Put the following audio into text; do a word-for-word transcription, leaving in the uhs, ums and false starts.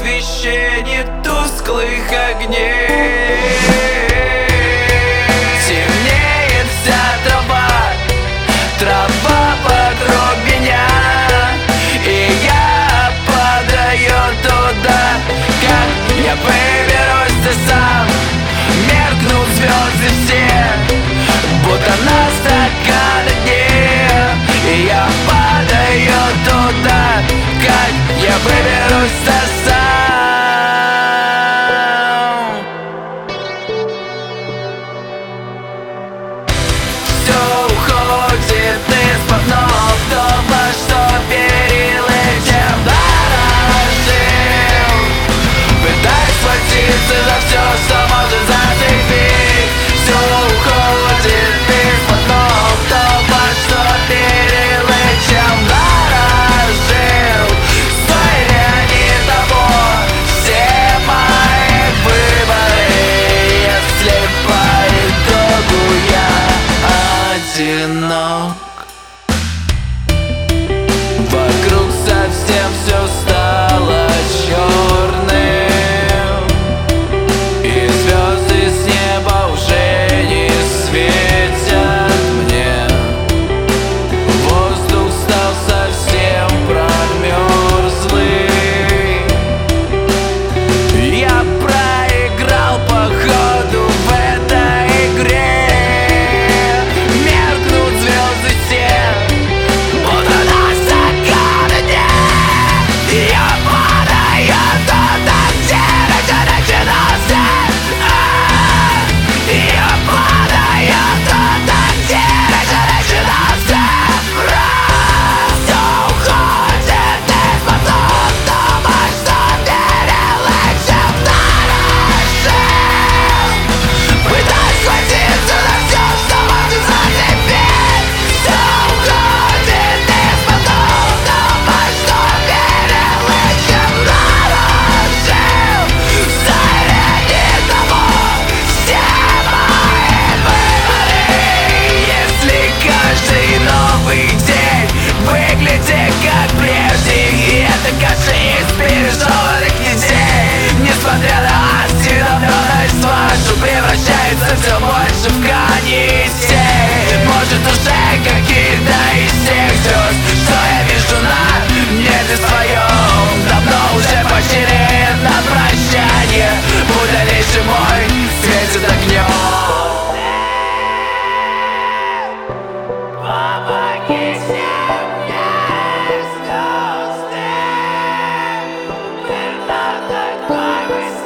освещении тусклых огней. Темнеет вся трава, трава вокруг меня, и я падаю туда. Как я выберусь сам? Меркнут звезды все, будто на стакан дне, и я падаю туда. Как я выберусь сам? Все уходит из-под ног, только что перелетел, дорожил, пытаясь схватиться за все, что может зацепить. Все уходит из-под ног, только что перелетел, дорожил. Стоили они того, все мои выборы, если по итогу я одинок. Вокруг совсем все стало черным, и звезды с неба уже не светят мне. Воздух стал совсем промерзлый. Я проиграл походу в этой игре. Меркнут звезды все, будто на стакан дне. Я падаю туда, где начинался. Я падаю туда, где начинался. Все уходит из-под ног, думаю, что перелетел, дорожил, пытаюсь схватиться за все, что может зацепить. Все уходит из-под ног, думаю, что перелетел, дорожил. Стоили того все мои выборы, если каждый новый день выглядит как прежде, и это каждый из пережеванных недель. Несмотря на осведомленность вашу, превращается все больше в канитель. Может, уже какие-то из тех звезд, что я вижу на небе своем, давно уже потерян на прощание. Будь дальнейший мой светит огнем. Помогите мне, звезды, верно такой высоты.